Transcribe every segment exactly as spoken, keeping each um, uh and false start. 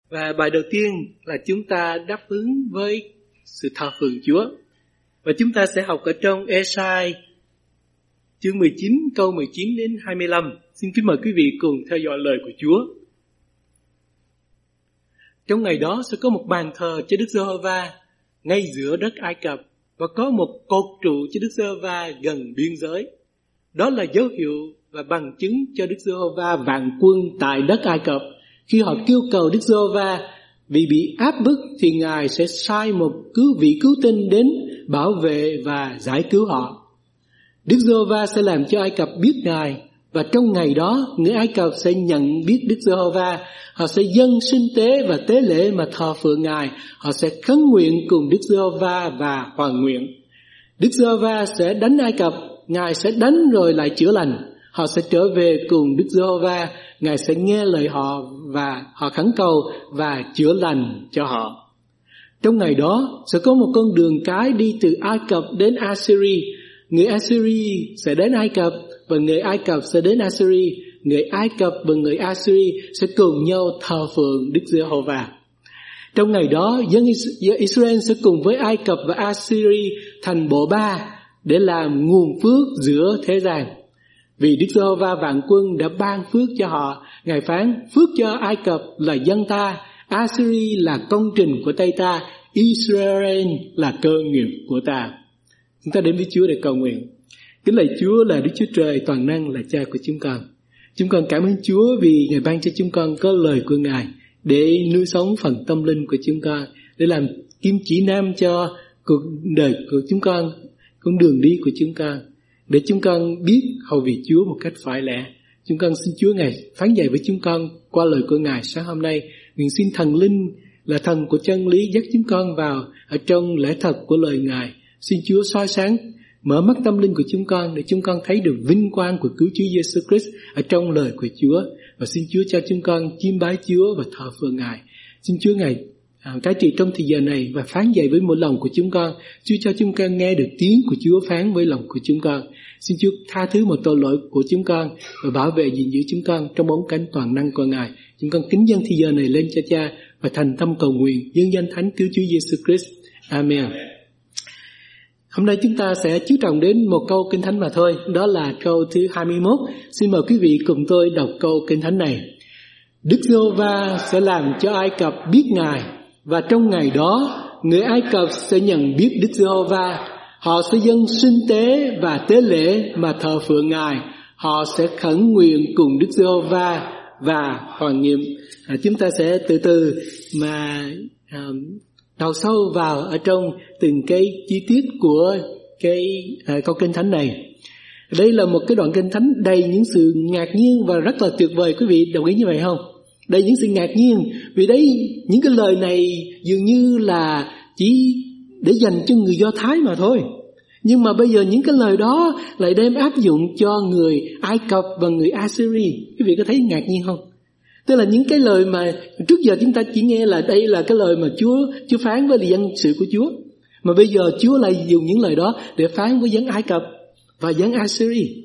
Và bài đầu tiên là chúng ta đáp ứng với sự thờ phượng Chúa. Và chúng ta sẽ học ở trong Ê-sai chương mười chín câu mười chín đến hai mươi lăm. Xin kính mời quý vị cùng theo dõi lời của Chúa. Trong ngày đó sẽ có một bàn thờ cho Đức Giê-hô-va ngay giữa đất Ai Cập, và có một cột trụ cho Đức Giê-hô-va gần biên giới. Đó là dấu hiệu và bằng chứng cho Đức Giê-hô-va vạn quân tại đất Ai Cập. Khi họ kêu cầu Đức Giê-hô-va vì bị áp bức, thì Ngài sẽ sai một cứu vị cứu tinh đến bảo vệ và giải cứu họ. Đức Giê-hô-va sẽ làm cho Ai Cập biết Ngài, và trong ngày đó người Ai Cập sẽ nhận biết Đức Giê-hô-va. Họ sẽ dâng sinh tế và tế lễ mà thờ phượng Ngài. Họ sẽ khấn nguyện cùng Đức Giê-hô-va và hoàn nguyện. Đức Giê-hô-va sẽ đánh Ai Cập, Ngài sẽ đánh rồi lại chữa lành. Họ sẽ trở về cùng Đức Giê-hô-va, Ngài sẽ nghe lời họ và họ khẩn cầu và chữa lành cho họ. Trong ngày đó sẽ có một con đường cái đi từ Ai Cập đến Assyri. Người Assyri sẽ đến Ai Cập, và người Ai Cập sẽ đến Assyri. Người Ai Cập và người Assyri sẽ cùng nhau thờ phượng Đức Giê-hô-va. Trong ngày đó, dân Israel sẽ cùng với Ai Cập và Assyri thành bộ ba để làm nguồn phước giữa thế gian. Vì Đức Giê-hô-va vạn quân đã ban phước cho họ. Ngài phán: phước cho Ai Cập là dân ta, Assyri là công trình của tay ta, Israel là cơ nghiệp của ta. Chúng ta đến với Chúa để cầu nguyện. Kính lạy Chúa là Đức Chúa Trời toàn năng, là Cha của chúng con. Chúng con cảm ơn Chúa vì Ngài ban cho chúng con có lời của Ngài để nuôi sống phần tâm linh của chúng con, để làm kim chỉ nam cho cuộc đời của chúng con, con đường đi của chúng con, để chúng con biết hầu việc Chúa một cách phải lẽ. Chúng con xin Chúa Ngài phán dạy với chúng con qua lời của Ngài sáng hôm nay. Nguyện xin thần linh là thần của chân lý dắt chúng con vào ở trong lẽ thật của lời Ngài. Xin Chúa soi sáng, mở mắt tâm linh của chúng con để chúng con thấy được vinh quang của cứu Chúa Giêsu Christ ở trong lời của Chúa. Và xin Chúa cho chúng con chiêm bái Chúa và thờ phượng Ngài. Xin Chúa Ngài à, cai trị trong thời giờ này và phán dạy với mỗi lòng của chúng con. Chúa cho chúng con nghe được tiếng của Chúa phán với lòng của chúng con. Xin Chúa tha thứ một tội lỗi của chúng con và bảo vệ gìn giữ chúng con trong bóng cánh toàn năng của Ngài. Chúng con kính dâng thời giờ này lên cho Cha và thành tâm cầu nguyện nhân danh Thánh cứu Chúa Giêsu Christ. Amen. Hôm nay chúng ta sẽ chú trọng đến một câu Kinh Thánh mà thôi. Đó là câu thứ hai mươi mốt. Xin mời quý vị cùng tôi đọc câu Kinh Thánh này. Đức Giê-hô-va sẽ làm cho Ai Cập biết Ngài, và trong ngày đó người Ai Cập sẽ nhận biết Đức Giê-hô-va. Họ sẽ dâng sinh tế và tế lễ mà thờ phượng Ngài. Họ sẽ khẩn nguyện cùng Đức Giê-hô-va và hoàn nghiệm. À, chúng ta sẽ từ từ mà à, đào sâu vào ở trong từng cái chi tiết của cái à, câu Kinh Thánh này. Đây là một cái đoạn Kinh Thánh đầy những sự ngạc nhiên và rất là tuyệt vời. Quý vị đồng ý như vậy không? Đầy những sự ngạc nhiên. Vì đấy, những cái lời này dường như là chỉ để dành cho người Do Thái mà thôi. Nhưng mà bây giờ những cái lời đó lại đem áp dụng cho người Ai Cập và người Assyri. Quý vị có thấy ngạc nhiên không? Tức là những cái lời mà trước giờ chúng ta chỉ nghe là đây là cái lời mà Chúa Chúa phán với dân sự của Chúa. Mà bây giờ Chúa lại dùng những lời đó để phán với dân Ai Cập và dân Assyri.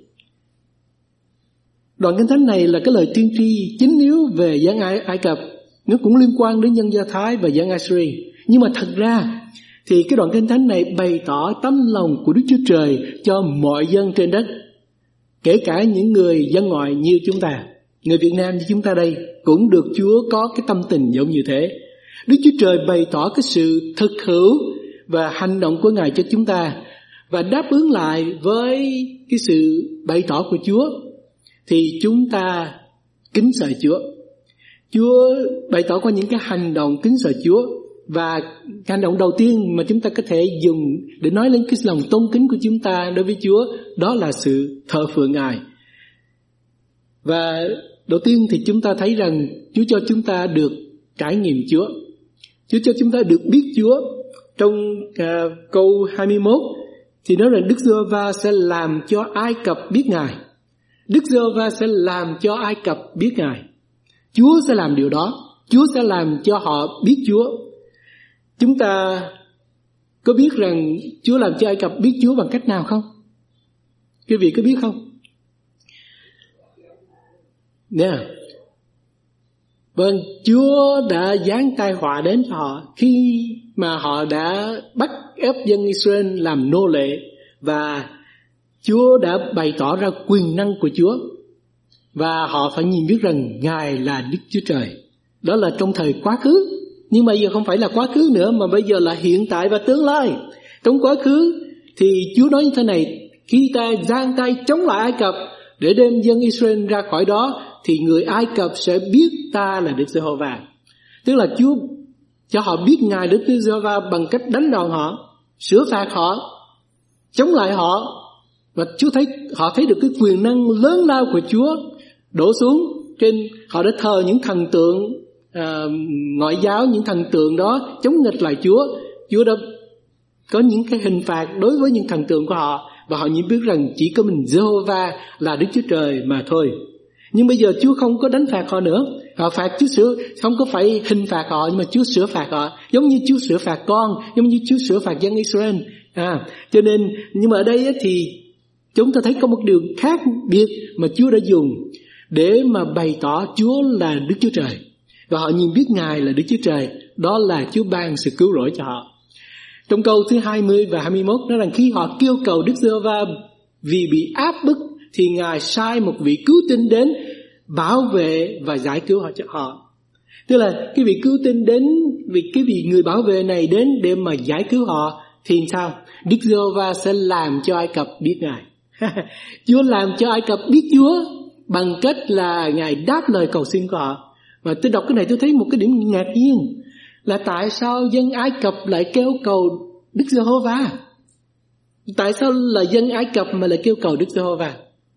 Đoạn Kinh Thánh này là cái lời tiên tri chính yếu về dân Ai, Ai Cập. Nó cũng liên quan đến dân Do Thái và dân Assyri. Nhưng mà thật ra thì cái đoạn Kinh Thánh này bày tỏ tấm lòng của Đức Chúa Trời cho mọi dân trên đất, kể cả những người dân ngoại như chúng ta. Người Việt Nam như chúng ta đây cũng được Chúa có cái tâm tình giống như thế. Đức Chúa Trời bày tỏ cái sự thực hữu và hành động của Ngài cho chúng ta, và đáp ứng lại với cái sự bày tỏ của Chúa thì chúng ta kính sợ Chúa. Chúa bày tỏ qua những cái hành động kính sợ Chúa, và hành động đầu tiên mà chúng ta có thể dùng để nói lên cái lòng tôn kính của chúng ta đối với Chúa, đó là sự thờ phượng Ngài. Và đầu tiên thì chúng ta thấy rằng Chúa cho chúng ta được trải nghiệm Chúa. Chúa cho chúng ta được biết Chúa. Trong uh, câu hai mươi mốt thì nói rằng Đức Giê-hô-va sẽ làm cho Ai Cập biết Ngài. Đức Giê-hô-va sẽ làm cho Ai Cập biết Ngài. Chúa sẽ làm điều đó. Chúa sẽ làm cho họ biết Chúa. Chúng ta có biết rằng Chúa làm cho Ai Cập biết Chúa bằng cách nào không? Quý vị có biết không? Nè, yeah. Vâng, Chúa đã giáng tai họa đến cho họ khi mà họ đã bắt ép dân Israel làm nô lệ, và Chúa đã bày tỏ ra quyền năng của Chúa, và họ phải nhìn biết rằng Ngài là Đức Chúa Trời. Đó là trong thời quá khứ, nhưng bây giờ không phải là quá khứ nữa, mà bây giờ là hiện tại và tương lai. Trong quá khứ thì Chúa nói như thế này: khi ta giang tay chống lại Ai Cập để đem dân Israel ra khỏi đó, thì người Ai Cập sẽ biết ta là Đức Giê-hô-va. Tức là Chúa cho họ biết Ngài Đức Giê-hô-va bằng cách đánh đòn họ, sửa phạt họ, chống lại họ. Và Chúa thấy họ thấy được cái quyền năng lớn lao của Chúa đổ xuống trên họ. Đã thờ những thần tượng à, ngoại giáo, những thần tượng đó chống nghịch lại Chúa. Chúa đã có những cái hình phạt đối với những thần tượng của họ, và họ nhận biết rằng chỉ có mình Giê-hô-va là Đức Chúa Trời mà thôi. Nhưng bây giờ Chúa không có đánh phạt họ nữa. Họ phạt Chúa sửa, không có phải hình phạt họ, nhưng mà Chúa sửa phạt họ, giống như Chúa sửa phạt con, giống như Chúa sửa phạt dân Israel. À, cho nên, nhưng mà ở đây thì chúng ta thấy có một điều khác biệt mà Chúa đã dùng để mà bày tỏ Chúa là Đức Chúa Trời, và họ nhìn biết Ngài là Đức Chúa Trời. Đó là Chúa ban sự cứu rỗi cho họ. Trong câu thứ hai mươi và hai mươi mốt nói rằng khi họ kêu cầu Đức Giê-hô-va vì bị áp bức, thì Ngài sai một vị cứu tinh đến bảo vệ và giải cứu họ cho họ. Tức là cái vị cứu tinh đến, vì cái vị người bảo vệ này đến để mà giải cứu họ, thì sao? Đức Giê-hô-va sẽ làm cho Ai Cập biết Ngài. Chúa làm cho Ai Cập biết Chúa bằng cách là Ngài đáp lời cầu xin của họ. Và tôi đọc cái này tôi thấy một cái điểm ngạc nhiên là tại sao dân Ai Cập lại kêu cầu Đức Giê-hô-va? Tại sao là dân Ai Cập mà lại kêu cầu Đức Giê-hô-va?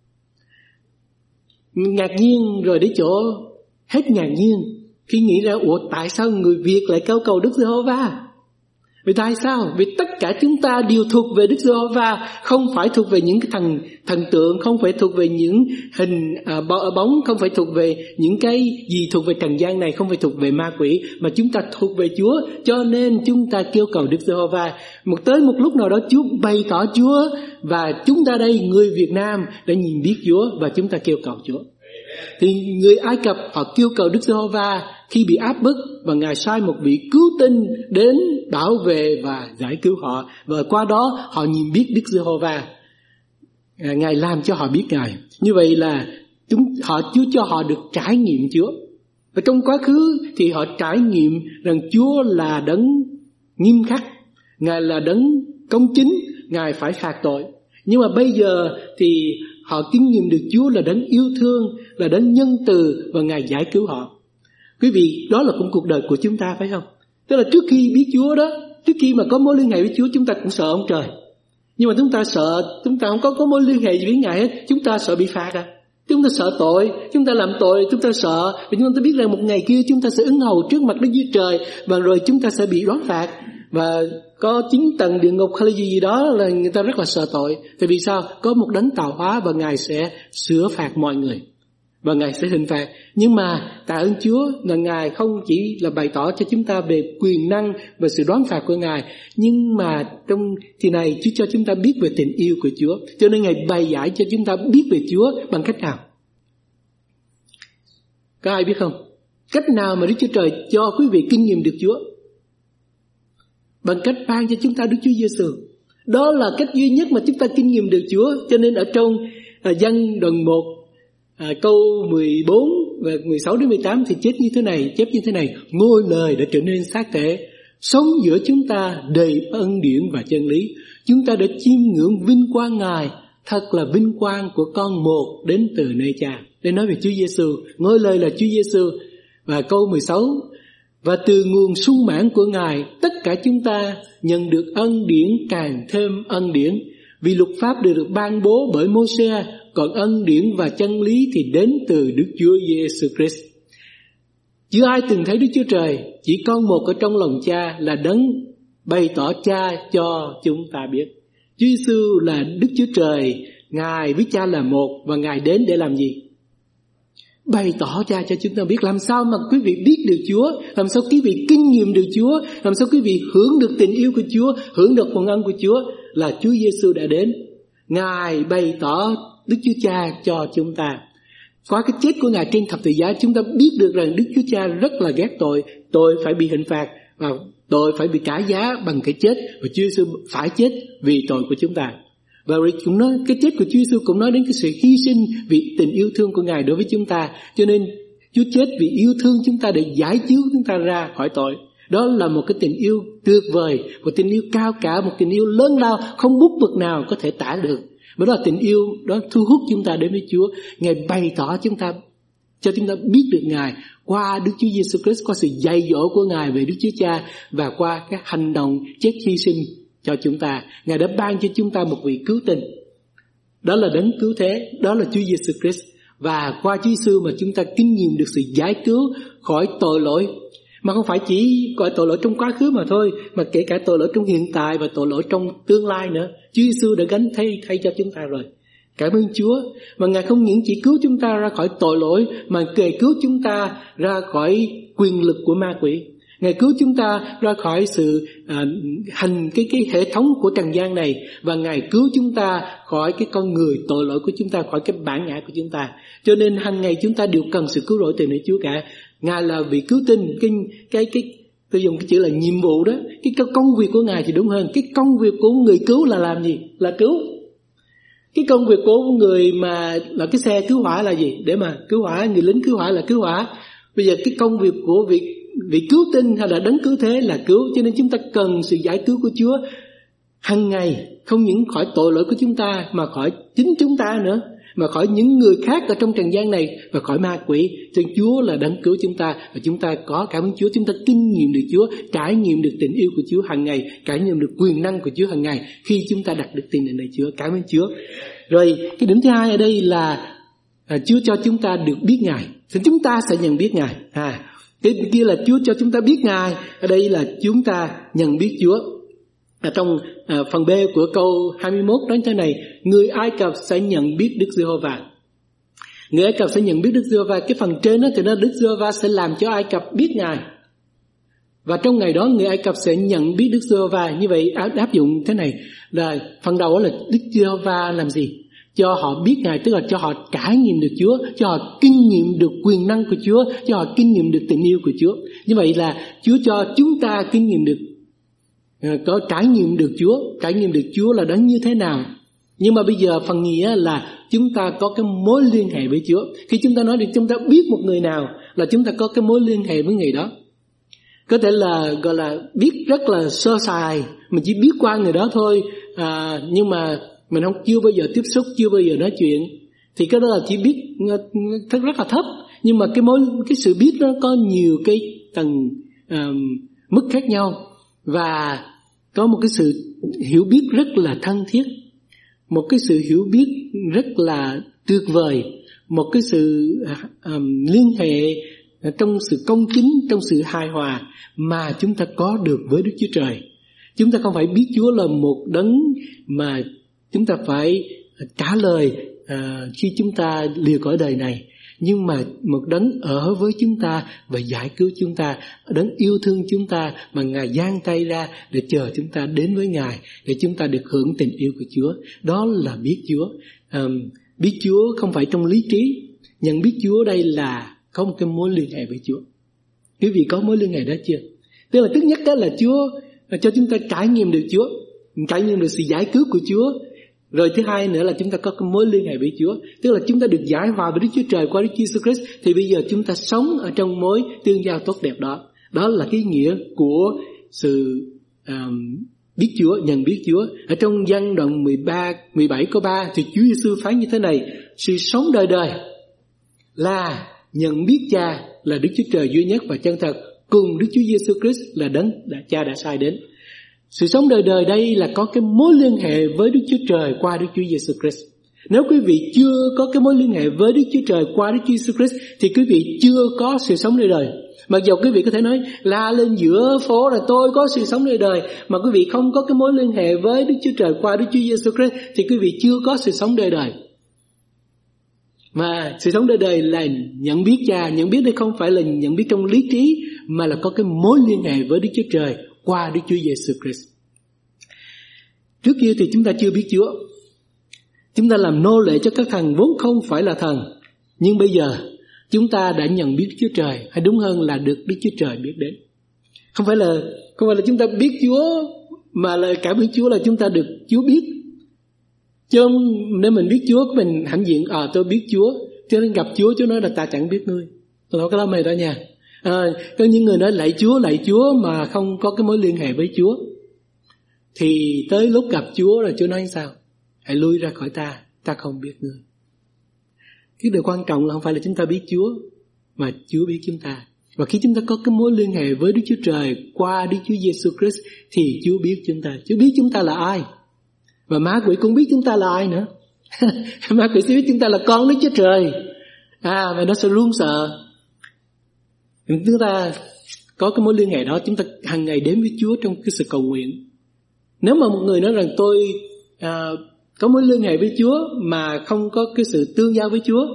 Ngạc nhiên rồi đến chỗ hết ngạc nhiên khi nghĩ ra, ủa tại sao người Việt lại kêu cầu Đức Giê-hô-va? Vì tại sao? Vì tất cả chúng ta đều thuộc về Đức Giê-hô-va, không phải thuộc về những cái thần thần tượng, không phải thuộc về những hình à, bóng, không phải thuộc về những cái gì thuộc về trần gian này, không phải thuộc về ma quỷ, mà chúng ta thuộc về Chúa. Cho nên chúng ta kêu cầu Đức Giê-hô-va. Một tới một lúc nào đó Chúa bày tỏ Chúa, và chúng ta đây người Việt Nam đã nhìn biết Chúa và chúng ta kêu cầu Chúa. Thì người Ai Cập họ kêu cầu Đức Giê-hô-va khi bị áp bức, và Ngài sai một vị cứu tinh đến bảo vệ và giải cứu họ, và qua đó họ nhìn biết Đức Giê-hô-va. à, Ngài làm cho họ biết Ngài. Như vậy là chúng họ Chúa cho họ được trải nghiệm Chúa. Và trong quá khứ thì họ trải nghiệm rằng Chúa là đấng nghiêm khắc, Ngài là đấng công chính, Ngài phải phạt tội. Nhưng mà bây giờ thì họ kinh nghiệm được Chúa là đấng yêu thương, là đấng nhân từ, và Ngài giải cứu họ. Quý vị, đó là cũng cuộc đời của chúng ta phải không? Tức là trước khi biết Chúa đó, trước khi mà có mối liên hệ với Chúa, chúng ta cũng sợ ông trời. Nhưng mà chúng ta sợ, chúng ta không có, có mối liên hệ gì với Ngài hết. Chúng ta sợ bị phạt à? Chúng ta sợ tội, chúng ta làm tội, chúng ta sợ. Vì chúng ta biết rằng một ngày kia chúng ta sẽ ứng hầu trước mặt Đức Chúa Trời, và rồi chúng ta sẽ bị đoán phạt. Và có chín tầng địa ngục hay là gì gì đó là người ta rất là sợ tội. Tại vì sao? Có một đấng tạo hóa và Ngài sẽ sửa phạt mọi người, và Ngài sẽ hình phạt. Nhưng mà tạ ơn Chúa là Ngài không chỉ là bày tỏ cho chúng ta về quyền năng và sự đoán phạt của Ngài, nhưng mà trong thì này Chúa cho chúng ta biết về tình yêu của Chúa. Cho nên Ngài bày giải cho chúng ta biết về Chúa bằng cách nào? Có ai biết không? Cách nào mà Đức Chúa Trời cho quý vị kinh nghiệm được Chúa? Bằng cách ban cho chúng ta Đức Chúa Giêsu. Đó là cách duy nhất mà chúng ta kinh nghiệm được Chúa. Cho nên ở trong à, Giăng đoạn một à, câu mười bốn và mười sáu đến mười tám thì chết như thế này, chép như thế này: ngôi lời đã trở nên xác thể, sống giữa chúng ta đầy ân điển và chân lý. Chúng ta đã chiêm ngưỡng vinh quang Ngài, thật là vinh quang của con một đến từ nơi Cha. Để nói về Chúa Giêsu, ngôi lời là Chúa Giêsu. Và câu mười sáu: và từ nguồn sung mãn của Ngài, tất cả chúng ta nhận được ân điển càng thêm ân điển. Vì luật pháp đều được ban bố bởi Mô-se, còn ân điển và chân lý thì đến từ Đức Chúa Giêsu Christ. Chưa ai từng thấy Đức Chúa Trời, chỉ con một ở trong lòng Cha là đấng bày tỏ Cha cho chúng ta biết. Chúa Giêsu là Đức Chúa Trời, Ngài với Cha là một, và Ngài đến để làm gì? Bày tỏ Cha cho chúng ta biết. Làm sao mà quý vị biết được Chúa? Làm sao quý vị kinh nghiệm được Chúa? Làm sao quý vị hưởng được tình yêu của Chúa, hưởng được phần ân của Chúa? Là Chúa Giêsu đã đến. Ngài bày tỏ Đức Chúa Cha cho chúng ta. Qua cái chết của Ngài trên thập tự giá, chúng ta biết được rằng Đức Chúa Cha rất là ghét tội, tội phải bị hình phạt và tội phải bị trả giá bằng cái chết, và Chúa Giêsu phải chết vì tội của chúng ta. Và cũng nói cái chết của Chúa Giêsu cũng nói đến cái sự hy sinh vì tình yêu thương của Ngài đối với chúng ta. Cho nên Chúa chết vì yêu thương chúng ta để giải cứu chúng ta ra khỏi tội. Đó là một cái tình yêu tuyệt vời, một tình yêu cao cả, một tình yêu lớn lao không bút mực nào có thể tả được. Bởi đó là tình yêu đó thu hút chúng ta đến với Chúa. Ngài bày tỏ chúng ta, cho chúng ta biết được Ngài qua Đức Chúa Giêsu Christ, qua sự dạy dỗ của Ngài về Đức Chúa Cha, và qua các hành động chết hy sinh cho chúng ta. Ngài đã ban cho chúng ta một vị cứu tinh, đó là đấng cứu thế, đó là Chúa Giêsu Christ. Và qua Chúa Giêsu mà chúng ta kinh nghiệm được sự giải cứu khỏi tội lỗi, mà không phải chỉ gọi tội lỗi trong quá khứ mà thôi, mà kể cả tội lỗi trong hiện tại và tội lỗi trong tương lai nữa. Chúa Giêsu đã gánh thay thay cho chúng ta rồi. Cảm ơn Chúa. Mà Ngài không những chỉ cứu chúng ta ra khỏi tội lỗi, mà Ngài cứu chúng ta ra khỏi quyền lực của ma quỷ. Ngài cứu chúng ta ra khỏi sự à, hành cái cái hệ thống của trần gian này, và Ngài cứu chúng ta khỏi cái con người tội lỗi của chúng ta, khỏi cái bản ngã của chúng ta. Cho nên hàng ngày chúng ta đều cần sự cứu rỗi từ nơi Chúa cả. Ngài là vị cứu tinh. Cái cái cái tôi dùng cái chữ là nhiệm vụ đó. Cái, cái công việc của Ngài thì đúng hơn. Cái công việc của người cứu là làm gì? Là cứu. Cái công việc của người mà là cái xe cứu hỏa là gì? Để mà cứu hỏa, người lính cứu hỏa là cứu hỏa. Bây giờ cái công việc của vị vị cứu tinh hay là đấng cứu thế là cứu. Cho nên chúng ta cần sự giải cứu của Chúa hàng ngày, không những khỏi tội lỗi của chúng ta mà khỏi chính chúng ta nữa, mà khỏi những người khác ở trong trần gian này, và khỏi ma quỷ. Cho nên Chúa là đấng cứu chúng ta, và chúng ta có cảm ơn Chúa, chúng ta kinh nghiệm được Chúa, trải nghiệm được tình yêu của Chúa hàng ngày, trải nghiệm được quyền năng của Chúa hàng ngày khi chúng ta đặt được tin ở nơi Chúa. Cảm ơn Chúa. Rồi cái điểm thứ hai ở đây là à, Chúa cho chúng ta được biết Ngài, thì chúng ta sẽ nhận biết Ngài. À, cái kia là Chúa cho chúng ta biết Ngài, ở đây là chúng ta nhận biết Chúa. Ở trong à, phần B của câu hai mươi mốt nói thế này: người Ai Cập sẽ nhận biết Đức Giê-hô-va. Người Ai Cập sẽ nhận biết Đức Giê-hô-va. Cái phần trên đó thì nó Đức Giê-hô-va sẽ làm cho Ai Cập biết Ngài, và trong ngày đó người Ai Cập sẽ nhận biết Đức Giê-hô-va. Như vậy áp dụng thế này là phần đầu là Đức Giê-hô-va làm gì? Cho họ biết Ngài, tức là cho họ trải nghiệm được Chúa, cho họ kinh nghiệm được quyền năng của Chúa, cho họ kinh nghiệm được tình yêu của Chúa. Như vậy là Chúa cho chúng ta kinh nghiệm được, có trải nghiệm được Chúa, trải nghiệm được Chúa là đấng như thế nào. Nhưng mà bây giờ phần nghĩa là chúng ta có cái mối liên hệ với Chúa. Khi chúng ta nói được chúng ta biết một người nào là chúng ta có cái mối liên hệ với người đó. Có thể là gọi là biết rất là sơ sài, mình chỉ biết qua người đó thôi, à, nhưng mà mình không chưa bao giờ tiếp xúc, chưa bao giờ nói chuyện, thì cái đó là chỉ biết rất rất là thấp. Nhưng mà cái mối cái sự biết nó có nhiều cái tầng uh, mức khác nhau, và có một cái sự hiểu biết rất là thân thiết, một cái sự hiểu biết rất là tuyệt vời, một cái sự um, liên hệ trong sự công chính, trong sự hài hòa mà chúng ta có được với Đức Chúa Trời. Chúng ta không phải biết Chúa là một đấng mà chúng ta phải trả lời uh, khi chúng ta lìa cõi đời này, nhưng mà một đấng ở với chúng ta và giải cứu chúng ta, đấng yêu thương chúng ta mà Ngài giang tay ra để chờ chúng ta đến với Ngài, để chúng ta được hưởng tình yêu của Chúa. Đó là biết Chúa. Um, biết Chúa không phải trong lý trí, nhận biết Chúa đây là có một cái mối liên hệ với Chúa. Quý vị có mối liên hệ đó chưa? Tức là thứ nhất đó là Chúa cho chúng ta trải nghiệm được Chúa, trải nghiệm được sự giải cứu của Chúa. Rồi thứ hai nữa là chúng ta có cái mối liên hệ với Chúa, tức là chúng ta được giải hòa với Đức Chúa Trời qua Đức Giêsu Christ, thì bây giờ chúng ta sống ở trong mối tương giao tốt đẹp đó. Đó là cái nghĩa của sự um, biết Chúa, nhận biết Chúa. Ở trong Giăng đoạn mười ba, mười bảy câu ba thì Chúa Giêsu phán như thế này: sự sống đời đời là nhận biết Cha là Đức Chúa Trời duy nhất và chân thật, cùng Đức Chúa Giêsu Christ là đấng đã Cha đã sai đến. Sự sống đời đời đây là có cái mối liên hệ với Đức Chúa Trời qua Đức Chúa Giêsu Christ. Nếu quý vị chưa có cái mối liên hệ với Đức Chúa Trời qua Đức Chúa Giêsu Christ thì quý vị chưa có sự sống đời đời. Mặc dù quý vị có thể nói la lên giữa phố là tôi có sự sống đời đời, mà quý vị không có cái mối liên hệ với Đức Chúa Trời qua Đức Chúa Giêsu Christ thì quý vị chưa có sự sống đời đời. Mà sự sống đời đời là nhận biết Cha, nhận biết đây không phải là nhận biết trong lý trí, mà là có cái mối liên hệ với Đức Chúa Trời qua Đức Chúa Giêsu Christ. Trước kia thì chúng ta chưa biết Chúa, chúng ta làm nô lệ cho các thần vốn không phải là thần, Nhưng bây giờ chúng ta đã nhận biết Đức Chúa Trời, hay đúng hơn là được Đức Chúa Trời biết đến. Không phải là không phải là chúng ta biết Chúa, mà là cảm ơn Chúa là chúng ta được Chúa biết. Chứ không, nếu mình biết Chúa, mình hãnh diện à tôi biết Chúa, cho nên gặp Chúa, Chúa nói là ta chẳng biết ngươi. Tôi nói cái đó mày đó nha. À, có những người nói lạy Chúa, lạy Chúa mà không có cái mối liên hệ với Chúa, thì tới lúc gặp Chúa rồi Chúa nói sao? Hãy lui ra khỏi ta, ta không biết ngươi. Cái điều quan trọng là không phải là chúng ta biết Chúa, mà Chúa biết chúng ta. Và khi chúng ta có cái mối liên hệ với Đức Chúa Trời qua Đức Chúa Giêsu Christ thì Chúa biết chúng ta. Chúa biết chúng ta là ai. Và ma quỷ cũng biết chúng ta là ai nữa. Ma quỷ sẽ biết chúng ta là con Đức Chúa Trời. À, và nó sẽ luôn sợ. Chúng ta có cái mối liên hệ đó, chúng ta hàng ngày đến với Chúa trong cái sự cầu nguyện. Nếu mà một người nói rằng tôi à, có mối liên hệ với Chúa mà không có cái sự tương giao với Chúa,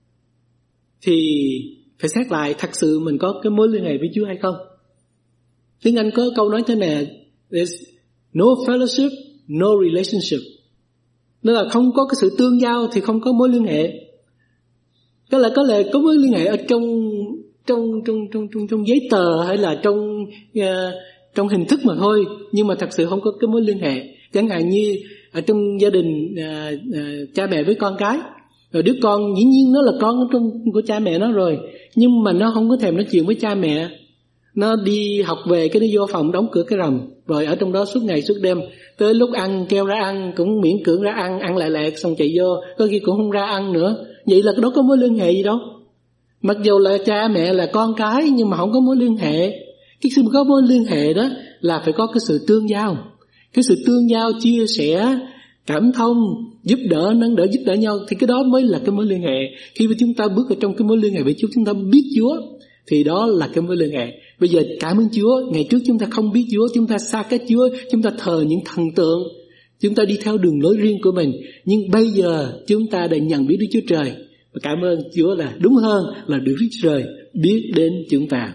thì phải xét lại thật sự mình có cái mối liên hệ với Chúa hay không. Tiếng Anh có câu nói thế này: There's no fellowship, no relationship. Đó là không có cái sự tương giao thì không có mối liên hệ. Có lẽ có lẽ có mối liên hệ ở trong trong trong trong trong trong giấy tờ hay là trong uh, trong hình thức mà thôi, nhưng mà thật sự không có cái mối liên hệ. Chẳng hạn như ở trong gia đình uh, uh, cha mẹ với con cái, rồi đứa con dĩ nhiên nó là con trong của cha mẹ nó rồi, nhưng mà nó không có thèm nói chuyện với cha mẹ. Nó đi học về cái nó vô phòng đóng cửa cái rầm, rồi ở trong đó suốt ngày suốt đêm, tới lúc ăn kêu ra ăn cũng miễn cưỡng ra ăn, ăn lại lẹt xong chạy vô, có khi cũng không ra ăn nữa. Vậy là đó có mối liên hệ gì đâu. Mặc dù là cha mẹ là con cái nhưng mà không có mối liên hệ. Cái sự có mối liên hệ đó là phải có cái sự tương giao. Cái sự tương giao, chia sẻ, cảm thông, giúp đỡ, nâng đỡ, giúp đỡ nhau, thì cái đó mới là cái mối liên hệ. Khi mà chúng ta bước ở trong cái mối liên hệ với Chúa, chúng ta biết Chúa, thì đó là cái mối liên hệ. Bây giờ cảm ơn Chúa, ngày trước chúng ta không biết Chúa, chúng ta xa cách Chúa, chúng ta thờ những thần tượng, chúng ta đi theo đường lối riêng của mình. Nhưng bây giờ chúng ta đã nhận biết Đức Chúa Trời, và cảm ơn Chúa là đúng hơn là được Đức Chúa Trời biết đến chúng ta.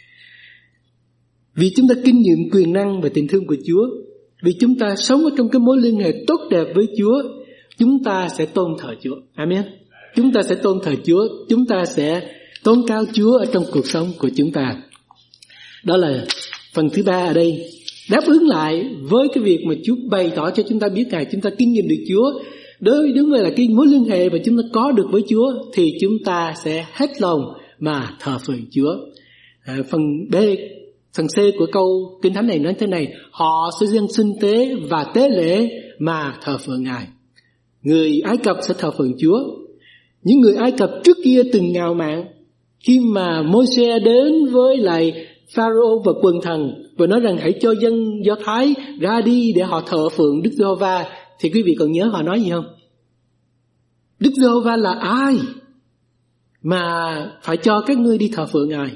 Vì chúng ta kinh nghiệm quyền năng và tình thương của Chúa, vì chúng ta sống ở trong cái mối liên hệ tốt đẹp với Chúa, chúng ta sẽ tôn thờ Chúa. Amen. Chúng ta sẽ tôn thờ Chúa, chúng ta sẽ tôn cao Chúa ở trong cuộc sống của chúng ta. Đó là phần thứ ba ở đây, đáp ứng lại với cái việc mà Chúa bày tỏ cho chúng ta biết Ngài, chúng ta kinh nghiệm được Chúa. Đối với đúng là cái mối liên hệ mà chúng ta có được với Chúa, thì chúng ta sẽ hết lòng mà thờ phượng Chúa. À, phần B, phần C của câu Kinh Thánh này nói thế này: họ sẽ dâng sinh tế và tế lễ mà thờ phượng Ngài. Người Ai Cập sẽ thờ phượng Chúa. Những người Ai Cập trước kia từng ngạo mạn, khi mà Môi-se đến với lại Pharaoh và quần thần và nói rằng hãy cho dân Do Thái ra đi để họ thờ phượng Đức Giê-hô-va, thì quý vị còn nhớ họ nói gì không? Đức Giê-hô-va là ai mà phải cho các ngươi đi thờ phượng Ngài?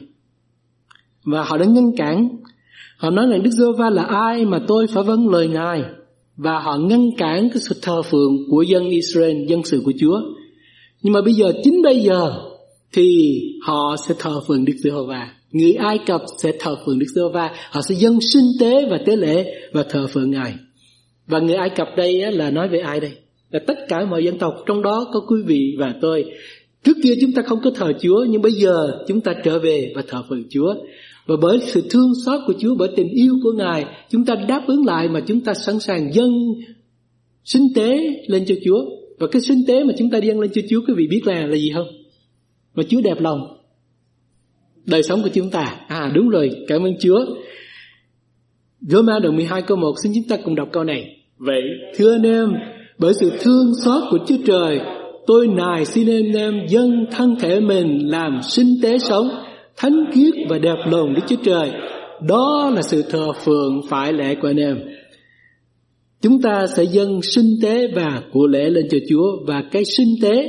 Và họ đã ngăn cản. Họ nói rằng Đức Giê-hô-va là ai mà tôi phải vâng lời Ngài? Và họ ngăn cản cái sự thờ phượng của dân Israel, dân sự của Chúa. Nhưng mà bây giờ, chính bây giờ thì họ sẽ thờ phượng Đức Giê-hô-va. Người Ai Cập sẽ thờ phượng Đức Giê-hô-va. Họ sẽ dâng sinh tế và tế lễ và thờ phượng Ngài. Và người Ai Cập đây là nói về ai đây? Là tất cả mọi dân tộc, trong đó có quý vị và tôi. Trước kia chúng ta không có thờ Chúa, nhưng bây giờ chúng ta trở về và thờ phượng Chúa. Và bởi sự thương xót của Chúa, bởi tình yêu của Ngài, chúng ta đáp ứng lại mà chúng ta sẵn sàng dâng sinh tế lên cho Chúa. Và cái sinh tế mà chúng ta dâng lên cho Chúa, quý vị biết là là gì không? Mà Chúa đẹp lòng đời sống của chúng ta. À đúng rồi, cảm ơn Chúa. Roma đoạn mười hai câu một, xin chúng ta cùng đọc câu này. Vậy thưa anh em, bởi sự thương xót của Chúa Trời, tôi nài xin anh em dâng thân thể mình làm sinh tế sống, thánh khiết và đẹp lòng Đức Chúa Trời. Đó là sự thờ phượng phải lẽ của anh em. Chúng ta sẽ dâng sinh tế và của lễ lên cho Chúa. Và cái sinh tế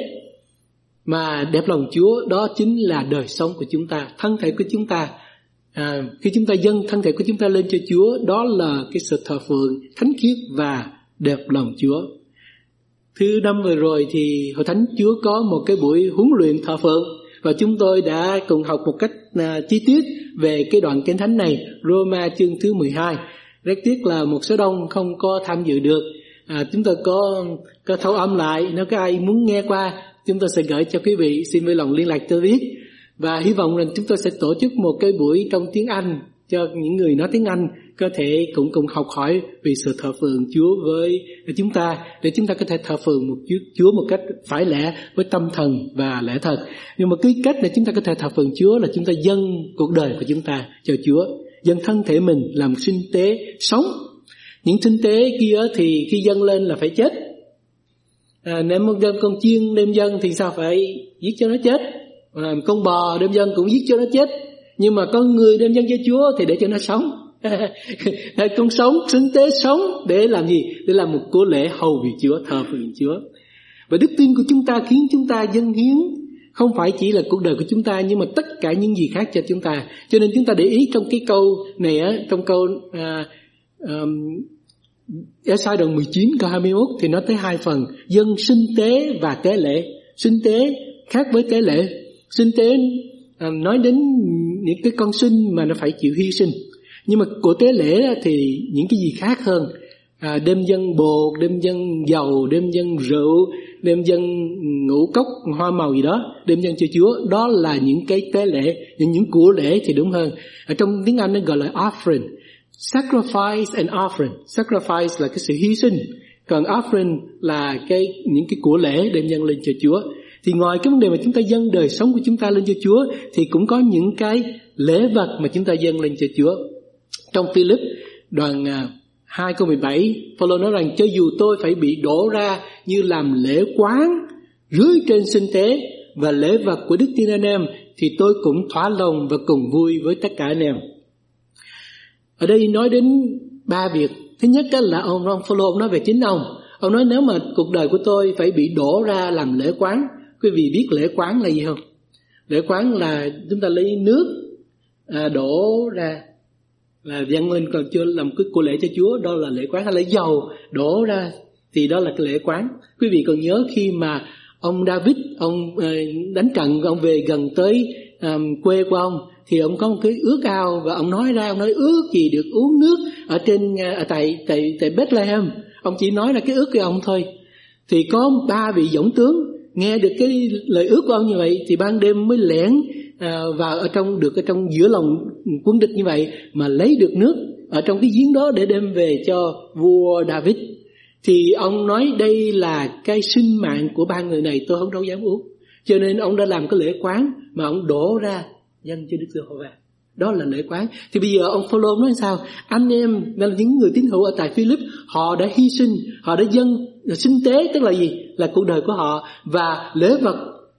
mà đẹp lòng Chúa, đó chính là đời sống của chúng ta, thân thể của chúng ta. À, khi chúng ta dâng thân thể của chúng ta lên cho Chúa, đó là cái sự thờ phượng thánh khiết và đẹp lòng Chúa. Thứ năm vừa rồi thì Hội Thánh Chúa có một cái buổi huấn luyện thờ phượng, và chúng tôi đã cùng học một cách à, chi tiết về cái đoạn Kinh Thánh này, Roma chương thứ mười hai. Rất tiếc là một số đông không có tham dự được. À, chúng tôi có có thâu âm lại, nếu có ai muốn nghe qua chúng tôi sẽ gửi cho quý vị, xin vui lòng liên lạc tôi biết. Và hy vọng rằng chúng tôi sẽ tổ chức một cái buổi trong tiếng Anh cho những người nói tiếng Anh có thể cũng cùng học hỏi về sự thờ phượng Chúa với chúng ta, để chúng ta có thể thờ phượng một Chúa một cách phải lẽ với tâm thần và lẽ thật. Nhưng mà cái cách để chúng ta có thể thờ phượng Chúa là chúng ta dâng cuộc đời của chúng ta cho Chúa, dâng thân thể mình làm sinh tế sống. Những sinh tế kia thì khi dâng lên là phải chết. À, nếu một đem con chiên đem dâng thì sao phải giết cho nó chết. À, con bò đem dâng cũng giết cho nó chết. Nhưng mà con người đem dâng cho Chúa thì để cho nó sống. Con sống, sinh tế sống để làm gì? Để làm một của lễ hầu vì Chúa, thờ phượng Chúa. Và đức tin của chúng ta khiến chúng ta dâng hiến không phải chỉ là cuộc đời của chúng ta, nhưng mà tất cả những gì khác cho chúng ta. Cho nên chúng ta để ý trong cái câu này á, trong câu à, um, Ê-sai đoạn mười chín câu hai mươi mốt thì nói tới hai phần: dâng sinh tế và tế lễ. Sinh tế khác với tế lễ. Sinh tế à, nói đến những cái con sinh mà nó phải chịu hy sinh. Nhưng mà của tế lễ thì những cái gì khác hơn. À, đem dâng bột, đem dâng dầu, đem dâng rượu, đem dâng ngũ cốc, hoa màu gì đó, đem dâng cho Chúa. Đó là những cái tế lễ, những những của lễ thì đúng hơn. Ở trong tiếng Anh nó gọi là offering. Sacrifice and offering. Sacrifice là cái sự hy sinh, còn offering là cái những cái của lễ đem dâng lên cho Chúa. Thì ngoài cái vấn đề mà chúng ta dâng đời sống của chúng ta lên cho Chúa, thì cũng có những cái lễ vật mà chúng ta dâng lên cho Chúa. Trong Philip đoạn hai câu mười bảy, Phaolô nói rằng cho dù tôi phải bị đổ ra như làm lễ quán rưới trên sinh tế và lễ vật của đức tin anh em, thì tôi cũng thỏa lòng và cùng vui với tất cả anh em. Ở đây nói đến ba việc. Thứ nhất là ông, ông Phaolô ông nói về chính ông. Ông nói nếu mà cuộc đời của tôi phải bị đổ ra làm lễ quán. Quý vị biết lễ quán là gì không? Lễ quán là chúng ta lấy nước à, đổ ra là dâng lên, còn chưa làm cái của lễ cho Chúa, đó là lễ quán. Hay lấy dầu đổ ra thì đó là cái lễ quán. Quý vị còn nhớ khi mà ông David ông đánh trận, ông về gần tới um, quê của ông, thì ông có một cái ước ao và ông nói ra, ông nói ước gì được uống nước ở trên ở tại tại tại Bethlehem. Ông chỉ nói là cái ước của ông thôi. Thì có ba vị dũng tướng nghe được cái lời ước của ông như vậy, thì ban đêm mới lẻn à, vào ở trong được ở trong giữa lòng quân địch như vậy mà lấy được nước ở trong cái giếng đó để đem về cho vua David. Thì ông nói đây là cái sinh mạng của ba người này, tôi không đâu dám uống. Cho nên ông đã làm cái lễ quán mà ông đổ ra dâng cho Đức Giê-hô-va. Đó là lễ quán. Thì bây giờ ông Phaolô nói sao? Anh em là những người tín hữu ở tại Philip, họ đã hy sinh, họ đã dâng sinh tế, tức là gì? Là cuộc đời của họ, và lễ vật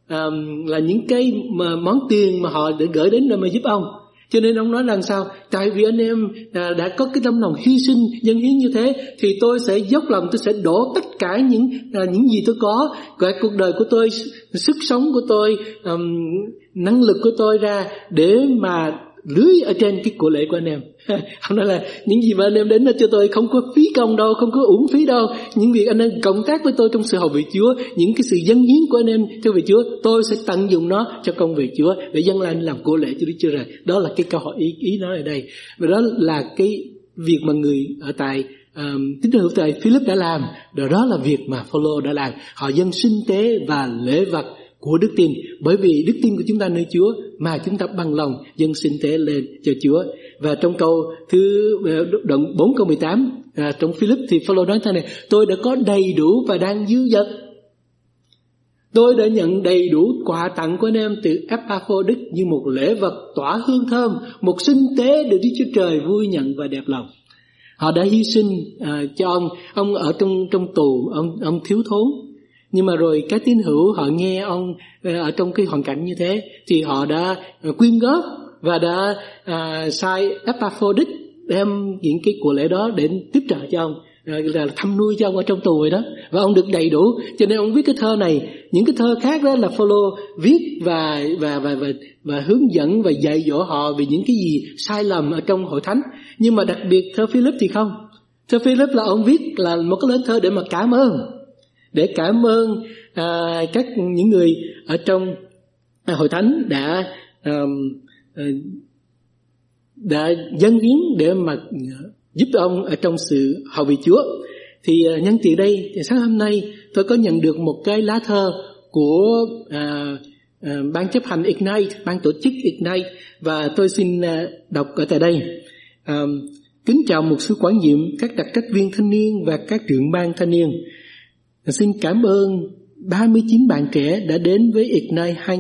um, là những cái mà, món tiền mà họ đã gửi đến để mà giúp ông. Cho nên ông nói rằng sao? Tại vì anh em à, đã có cái tâm lòng hy sinh, dâng hiến như thế, thì tôi sẽ dốc lòng, tôi sẽ đổ tất cả những à, những gì tôi có, cả cuộc đời của tôi, sức sống của tôi, um, năng lực của tôi ra để mà lưới ở trên cái của lễ của anh em. Ông nói là những gì mà anh em đến đó cho tôi không có phí công đâu, không có uổng phí đâu. Những việc anh em cộng tác với tôi trong sự hầu việc Chúa, những cái sự dâng hiến của anh em theo việc Chúa, tôi sẽ tận dụng nó cho công việc Chúa để dâng lên làm của lễ cho Đức Chúa Trời. Đó là cái câu hỏi ý, ý nói ở đây. Và đó là cái việc mà người ở tại um, tín hữu tại Philip đã làm. Đó, đó là việc mà Phaolô đã làm. Họ dâng sinh tế và lễ vật của đức tin, bởi vì đức tin của chúng ta nơi Chúa mà chúng ta bằng lòng dâng sinh tế lên cho Chúa. Và trong câu thứ đoạn bốn câu mười tám à, trong Philip thì Phaolô nói thế này: tôi đã có đầy đủ và đang dư dật. Tôi đã nhận đầy đủ quà tặng của anh em từ Epaphroditus như một lễ vật tỏa hương thơm, một sinh tế được Đức Chúa Trời vui nhận và đẹp lòng. Họ đã hy sinh à, cho ông, ông ở trong trong tù, ông ông thiếu thốn. Nhưng mà rồi các tín hữu họ nghe ông ở trong cái hoàn cảnh như thế, thì họ đã quyên góp và đã à, sai Epaphroditus đem những cái của lễ đó để tiếp trợ cho ông, là thăm nuôi cho ông ở trong tù rồi đó, và ông được đầy đủ. Cho nên ông viết cái thơ này. Những cái thơ khác đó là Phaolô viết và và và và và hướng dẫn và dạy dỗ họ về những cái gì sai lầm ở trong hội thánh. Nhưng mà đặc biệt thơ Philip thì không. Thơ Philip là ông viết là một cái lời thơ để mà cảm ơn, để cảm ơn à, các những người ở trong à, hội thánh đã à, à, đã dâng hiến để mà giúp ông ở trong sự hầu việc Chúa. Thì uh, nhân tiện đây thì sáng hôm nay tôi có nhận được một cái lá thơ của à, à, ban chấp hành Ignite, ban tổ chức Ignite, và tôi xin à, đọc ở tại đây. À, kính chào mục sư quản nhiệm, các đặc trách viên thanh niên và các trưởng ban thanh niên. À, xin cảm ơn ba mươi chín bạn trẻ đã đến với Ignite hai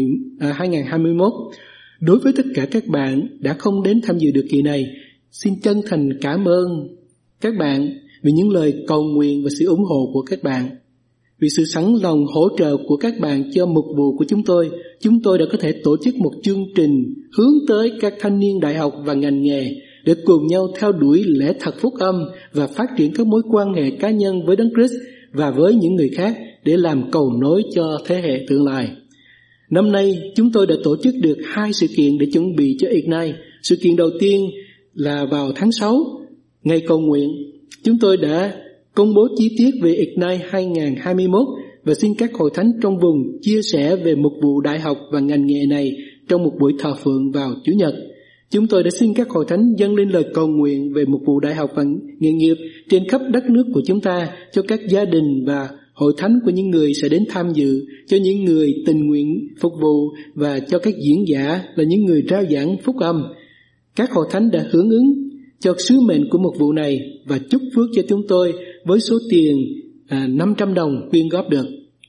không hai mốt. Đối với tất cả các bạn đã không đến tham dự được kỳ này, xin chân thành cảm ơn các bạn vì những lời cầu nguyện và sự ủng hộ của các bạn. Vì sự sẵn lòng hỗ trợ của các bạn cho mục vụ của chúng tôi, chúng tôi đã có thể tổ chức một chương trình hướng tới các thanh niên đại học và ngành nghề để cùng nhau theo đuổi lẽ thật phúc âm và phát triển các mối quan hệ cá nhân với Đấng Christ và với những người khác để làm cầu nối cho thế hệ tương lai. Năm nay, chúng tôi đã tổ chức được hai sự kiện để chuẩn bị cho Ignite. Sự kiện đầu tiên là vào tháng sáu, ngày cầu nguyện. Chúng tôi đã công bố chi tiết về Ignite hai không hai mốt và xin các hội thánh trong vùng chia sẻ về mục vụ đại học và ngành nghề này trong một buổi thờ phượng vào Chủ nhật. Chúng tôi đã xin các hội thánh dâng lên lời cầu nguyện về mục vụ đại học và nghề nghiệp trên khắp đất nước của chúng ta, cho các gia đình và hội thánh của những người sẽ đến tham dự, cho những người tình nguyện phục vụ và cho các diễn giả là những người rao giảng phúc âm. Các hội thánh đã hưởng ứng cho sứ mệnh của mục vụ này và chúc phước cho chúng tôi với số tiền à, năm trăm đồng quyên góp được.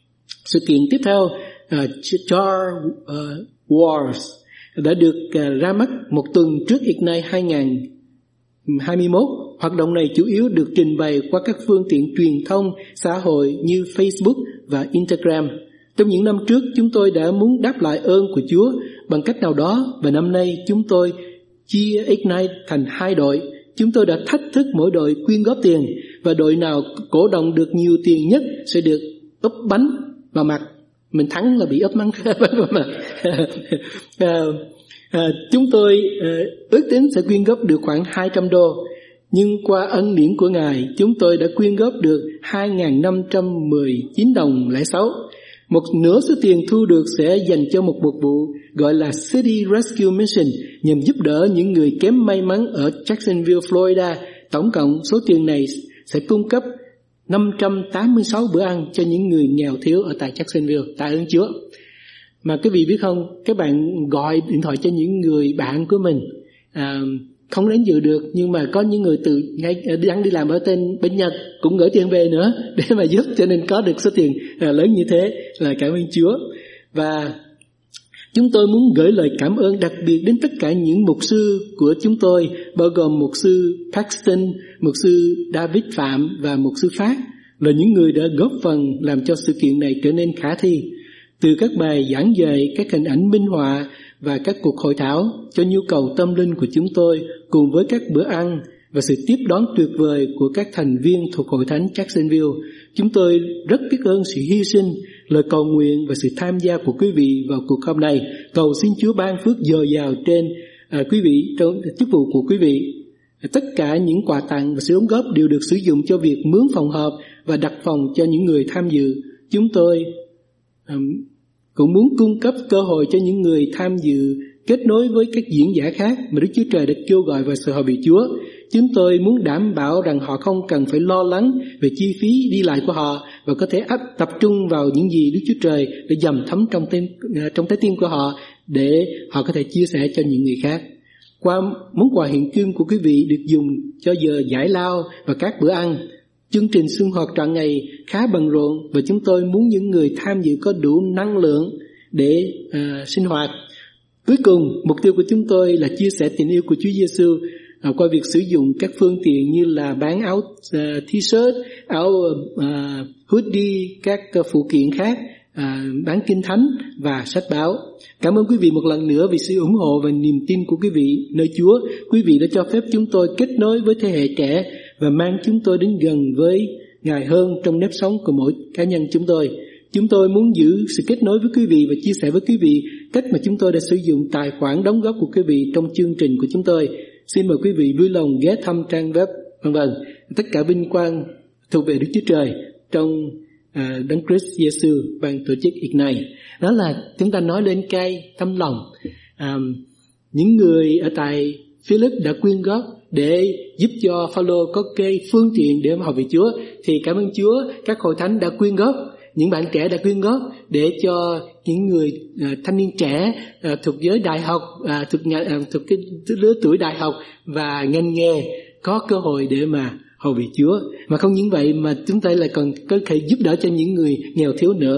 Sự kiện tiếp theo, uh, Jar uh, Wars đã được uh, ra mắt một tuần trước Ignite hai không hai mốt. Hoạt động này chủ yếu được trình bày qua các phương tiện truyền thông xã hội như Facebook và Instagram. Trong những năm trước, chúng tôi đã muốn đáp lại ơn của Chúa bằng cách nào đó, và năm nay chúng tôi chia Ignite thành hai đội. Chúng tôi đã thách thức mỗi đội quyên góp tiền, và đội nào cổ động được nhiều tiền nhất sẽ được úp bánh vào mặt. Mình thắng là bị úp bánh vào mặt. à, à, chúng tôi à, ước tính sẽ quyên góp được khoảng hai trăm đô. Nhưng qua ân điển của Ngài, chúng tôi đã quyên góp được hai nghìn năm trăm mười chín đồng lẻ sáu. Một nửa số tiền thu được sẽ dành cho một mục vụ gọi là City Rescue Mission, nhằm giúp đỡ những người kém may mắn ở Jacksonville, Florida. Tổng cộng số tiền này sẽ cung cấp năm trăm tám mươi sáu bữa ăn cho những người nghèo thiếu ở tại Jacksonville. Tạ ơn Chúa. Mà quý vị biết không, các bạn gọi điện thoại cho những người bạn của mình à, không đến dự được, nhưng mà có những người từ ngay đang đi làm ở tên bên Nhật cũng gửi tiền về nữa để mà giúp, cho nên có được số tiền à, lớn như thế là cảm ơn Chúa. Và chúng tôi muốn gửi lời cảm ơn đặc biệt đến tất cả những mục sư của chúng tôi, bao gồm mục sư Paxton, mục sư David Phạm và mục sư Phát, là những người đã góp phần làm cho sự kiện này trở nên khả thi. Từ các bài giảng dạy, các hình ảnh minh họa và các cuộc hội thảo cho nhu cầu tâm linh của chúng tôi, cùng với các bữa ăn và sự tiếp đón tuyệt vời của các thành viên thuộc Hội Thánh Jacksonville, chúng tôi rất biết ơn sự hy sinh, lời cầu nguyện và sự tham gia của quý vị vào cuộc họp này. Cầu xin Chúa ban phước dồi dào trên à, quý vị trong chức vụ của quý vị. Tất cả những quà tặng và sự đóng góp đều được sử dụng cho việc mướn phòng họp và đặt phòng cho những người tham dự. Chúng tôi um, cũng muốn cung cấp cơ hội cho những người tham dự kết nối với các diễn giả khác mà Đức Chúa Trời đã kêu gọi vào sự hội bị Chúa. Chúng tôi muốn đảm bảo rằng họ không cần phải lo lắng về chi phí đi lại của họ, và có thể áp tập trung vào những gì Đức Chúa Trời đã dầm thấm trong tim, trong trái tim của họ, để họ có thể chia sẻ cho những người khác. Qua món quà hiện kim của quý vị được dùng cho giờ giải lao và các bữa ăn. Chương trình sinh hoạt trọn ngày khá bận rộn, và chúng tôi muốn những người tham dự có đủ năng lượng để uh, sinh hoạt. Cuối cùng, mục tiêu của chúng tôi là chia sẻ tình yêu của Chúa Giêsu uh, qua việc sử dụng các phương tiện như là bán áo uh, t-shirt, áo uh, hoodie, các uh, phụ kiện khác, uh, bán kinh thánh và sách báo. Cảm ơn quý vị một lần nữa vì sự ủng hộ và niềm tin của quý vị nơi Chúa. Quý vị đã cho phép chúng tôi kết nối với thế hệ trẻ và mang chúng tôi đến gần với Ngài hơn trong nếp sống của mỗi cá nhân chúng tôi. Chúng tôi muốn giữ sự kết nối với quý vị và chia sẻ với quý vị cách mà chúng tôi đã sử dụng tài khoản đóng góp của quý vị trong chương trình của chúng tôi. Xin mời quý vị vui lòng ghé thăm trang web, vân vân. Tất cả vinh quang thuộc về Đức Chúa Trời trong à, Đấng Christ Giêsu, ban tổ chức Ignite. Đó là chúng ta nói lên cái tâm lòng. À, những người ở tại Philip đã quyên góp để giúp cho Phaolô có cái phương tiện để mà học về Chúa, thì cảm ơn Chúa các hội thánh đã quyên góp những bạn trẻ đã quyên góp để cho những người uh, thanh niên trẻ uh, thuộc giới đại học, uh, thuộc, nhà, uh, thuộc cái lứa tuổi đại học và ngành nghề có cơ hội để mà hầu việc Chúa. Mà không những vậy mà chúng ta lại còn có thể giúp đỡ cho những người nghèo thiếu nữa.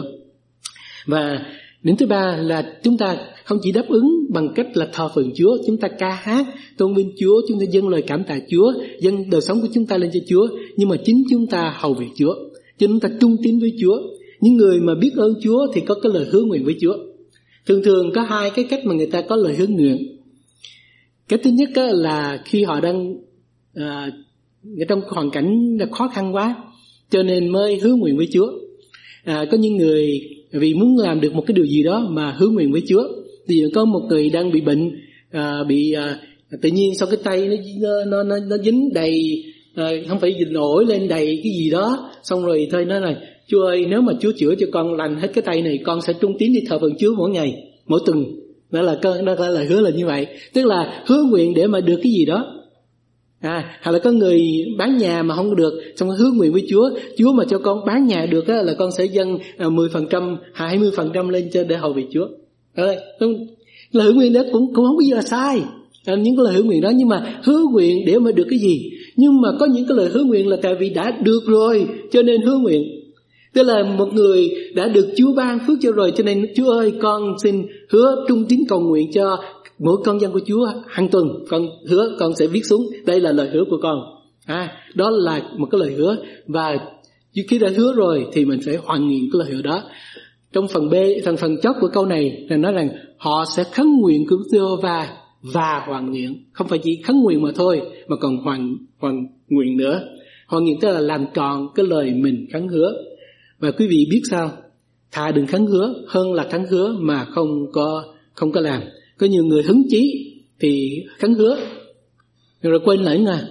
Và điểm thứ ba là chúng ta không chỉ đáp ứng bằng cách là thờ phượng Chúa, chúng ta ca hát tôn vinh Chúa, chúng ta dâng lời cảm tạ Chúa, dâng đời sống của chúng ta lên cho Chúa, nhưng mà chính chúng ta hầu việc Chúa, chúng ta trung tín với Chúa. Những người mà biết ơn Chúa thì có cái lời hứa nguyện với Chúa. Thường thường có hai cái cách mà người ta có lời hứa nguyện. Cái thứ nhất là khi họ đang à, trong hoàn cảnh khó khăn quá, cho nên mới hứa nguyện với Chúa. À, có những người vì muốn làm được một cái điều gì đó mà hứa nguyện với Chúa. Thì có một người đang bị bệnh, à, bị à, tự nhiên sau cái tay nó nó nó, nó dính đầy, à, không phải dính nổi lên đầy cái gì đó, xong rồi thôi nói này: Chúa ơi, nếu mà Chúa chữa cho con lành hết cái tay này, con sẽ trung tín đi thờ phượng Chúa mỗi ngày, mỗi tuần. Đó là đó là lời hứa là như vậy, tức là hứa nguyện để mà được cái gì đó. À, hoặc là có người bán nhà mà không được, xong hứa nguyện với Chúa: Chúa mà cho con bán nhà được á, là con sẽ dâng mười phần trăm, hai mươi phần trăm lên cho để hầu việc Chúa. Rồi, lời hứa nguyện đó cũng cũng không có gì là sai, à, những cái lời hứa nguyện đó, nhưng mà hứa nguyện để mà được cái gì. Nhưng mà có những cái lời hứa nguyện là tại vì đã được rồi cho nên hứa nguyện. Tức là một người đã được Chúa ban phước cho rồi, cho nên: Chúa ơi, con xin hứa trung tín cầu nguyện cho mỗi con dân của Chúa hàng tuần, con hứa con sẽ viết xuống, đây là lời hứa của con. À, đó là một cái lời hứa, và khi đã hứa rồi thì mình phải hoàn nguyện cái lời hứa đó. Trong phần B, phần phần chót của câu này là nói rằng họ sẽ khấn nguyện của Giê-hô-va và hoàn nguyện, không phải chỉ khấn nguyện mà thôi, mà còn hoàn hoàn nguyện nữa. Hoàn nguyện tức là làm tròn cái lời mình khấn hứa. Và quý vị biết sao? Thà đừng khấn hứa hơn là khấn hứa mà không có không có làm. Có nhiều người hứng chí thì khấn hứa rồi quên lãnh à.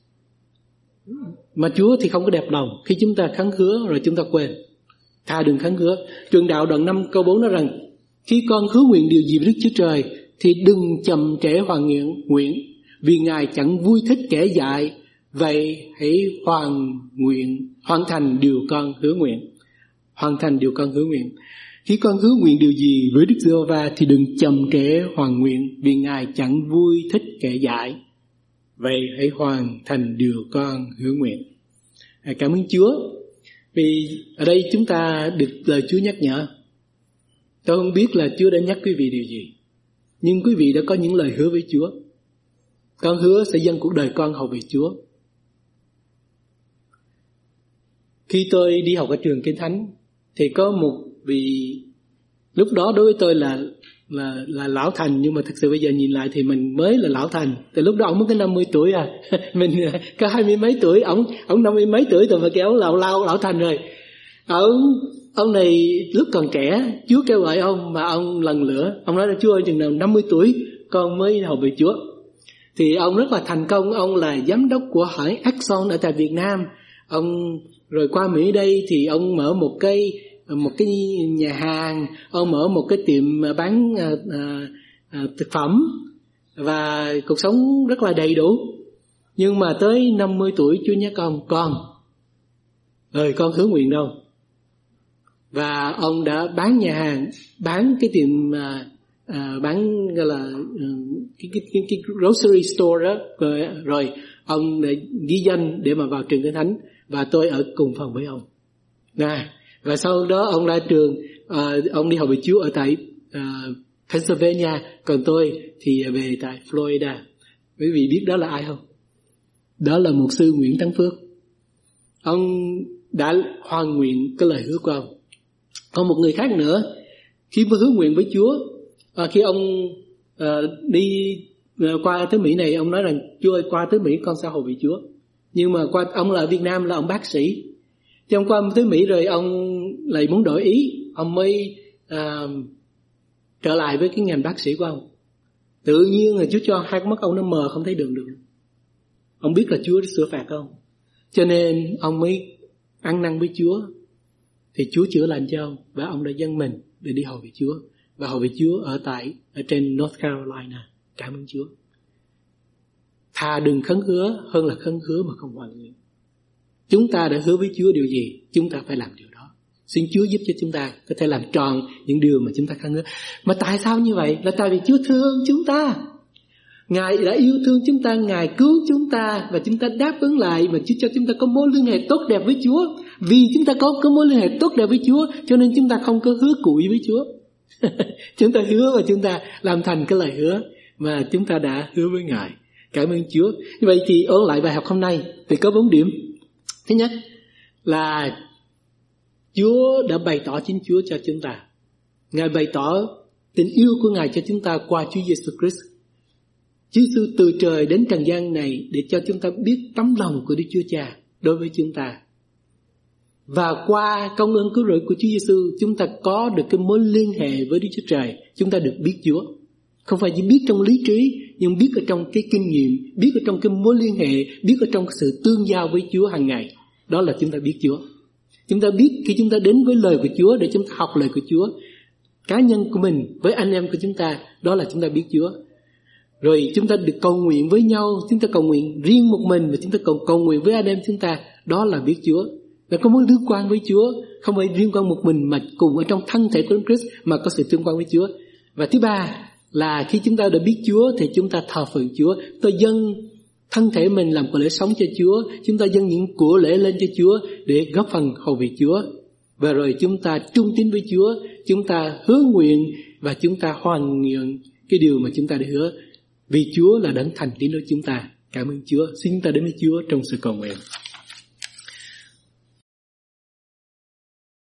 Mà Chúa thì không có đẹp lòng khi chúng ta khấn hứa rồi chúng ta quên. Thà đừng khấn hứa. Truyền đạo đoạn năm câu bốn nói rằng: khi con hứa nguyện điều gì với Đức Chúa Trời thì đừng chậm trễ hoàn nguyện, nguyện vì Ngài chẳng vui thích kẻ dại. Vậy hãy hoàn nguyện, hoàn thành điều con hứa nguyện. Hoàn thành điều con hứa nguyện. Khi con hứa nguyện điều gì với Đức Giê-hô-va thì đừng chậm trễ hoàn nguyện, vì Ngài chẳng vui thích kẻ dại. Vậy hãy hoàn thành điều con hứa nguyện. À, cảm ơn Chúa. Vì ở đây chúng ta được lời Chúa nhắc nhở. Tôi không biết là Chúa đã nhắc quý vị điều gì, nhưng quý vị đã có những lời hứa với Chúa. Con hứa sẽ dâng cuộc đời con hầu việc Chúa. Khi tôi đi học ở trường Kinh Thánh thì có một vị, lúc đó đối với tôi là là là lão thành, nhưng mà thực sự bây giờ nhìn lại thì mình mới là lão thành. Từ lúc đó ông mới có năm mươi tuổi à, mình có hai mươi mấy tuổi, ông ông năm mươi mấy tuổi rồi mà kéo lão lao lão thành rồi. Ông ông này lúc còn trẻ, Chúa kêu gọi ông mà ông lần lữa, ông nói là: Chúa ơi, chừng nào năm mươi tuổi con mới hầu việc Chúa. Thì ông rất là thành công, ông là giám đốc của hãng Exxon ở tại Việt Nam. Ông rồi qua Mỹ đây thì ông mở một cái một cái nhà hàng, ông mở một cái tiệm bán à, à, à, thực phẩm, và cuộc sống rất là đầy đủ. Nhưng mà tới năm mươi tuổi Chúa nhắc ông: con ơi, con hứa nguyện đâu. Và ông đã bán nhà hàng, bán cái tiệm à, à, bán gọi là cái, cái, cái, cái grocery store đó, rồi, rồi ông đã ghi danh để mà vào trường Kinh Thánh, và tôi ở cùng phòng với ông. Nè, và sau đó ông ra trường, uh, ông đi học việc Chúa ở tại uh, Pennsylvania, còn tôi thì về tại Florida. Quý vị biết đó là ai không? Đó là mục sư Nguyễn Tấn Phước. Ông đã hoàn nguyện cái lời hứa của ông. Còn một người khác nữa, khi mà hứa nguyện với Chúa, uh, khi ông uh, đi uh, qua tới Mỹ này, ông nói rằng: Chúa ơi, qua tới Mỹ con sẽ hầu việc Chúa. Nhưng mà qua ông là ở Việt Nam là ông bác sĩ. Trong qua tới Mỹ rồi ông lại muốn đổi ý, ông mới à, trở lại với cái ngành bác sĩ của ông. Tự nhiên là Chúa cho hai con mắt ông nó mờ, không thấy đường được. Ông biết là Chúa sửa phạt ông, cho nên ông mới ăn năn với Chúa. Thì Chúa chữa lành cho ông, và ông đã dâng mình để đi hầu việc Chúa, và hầu việc Chúa ở tại ở trên North Carolina. Cảm ơn Chúa. Thà đừng khấn hứa hơn là khấn hứa mà không hoàn nguyện. Chúng ta đã hứa với Chúa điều gì, chúng ta phải làm điều đó. Xin Chúa giúp cho chúng ta có thể làm tròn những điều mà chúng ta khao ước. Mà tại sao như vậy? Là tại vì Chúa thương chúng ta. Ngài đã yêu thương chúng ta, Ngài cứu chúng ta, và chúng ta đáp ứng lại, và Chúa cho chúng ta có mối liên hệ tốt đẹp với Chúa. Vì chúng ta có, có mối liên hệ tốt đẹp với Chúa, cho nên chúng ta không có hứa cụi với Chúa. Chúng ta hứa và chúng ta làm thành cái lời hứa mà chúng ta đã hứa với Ngài. Cảm ơn Chúa. Như vậy thì ôn lại bài học hôm nay thì có bốn điểm. Thứ nhất là Chúa đã bày tỏ chính Chúa cho chúng ta. Ngài bày tỏ tình yêu của Ngài cho chúng ta qua Chúa Giêsu Christ. Chúa Giêsu từ trời đến trần gian này để cho chúng ta biết tấm lòng của Đức Chúa Cha đối với chúng ta. Và qua công ơn cứu rỗi của Chúa Giêsu, chúng ta có được cái mối liên hệ với Đức Chúa Trời. Chúng ta được biết Chúa. Không phải chỉ biết trong lý trí, nhưng biết ở trong cái kinh nghiệm, biết ở trong cái mối liên hệ, biết ở trong cái sự tương giao với Chúa hàng ngày. Đó là chúng ta biết Chúa. Chúng ta biết khi chúng ta đến với lời của Chúa để chúng ta học lời của Chúa. Cá nhân của mình với anh em của chúng ta, đó là chúng ta biết Chúa. Rồi chúng ta được cầu nguyện với nhau, chúng ta cầu nguyện riêng một mình, và chúng ta cầu, cầu nguyện với anh em chúng ta, đó là biết Chúa. Là có mối liên quan với Chúa, không phải liên quan một mình mà cùng ở trong thân thể của Đức Christ mà có sự tương quan với Chúa. Và thứ ba là khi chúng ta đã biết Chúa thì chúng ta thờ phượng Chúa. Tôi dâng thân thể mình làm của lễ sống cho Chúa, chúng ta dâng những của lễ lên cho Chúa để góp phần hầu việc Chúa. Và rồi chúng ta trung tín với Chúa, chúng ta hứa nguyện và chúng ta hoàn nguyện cái điều mà chúng ta đã hứa. Vì Chúa là đấng thành tín đối chúng ta. Cảm ơn Chúa. Xin chúng ta đến với Chúa trong sự cầu nguyện.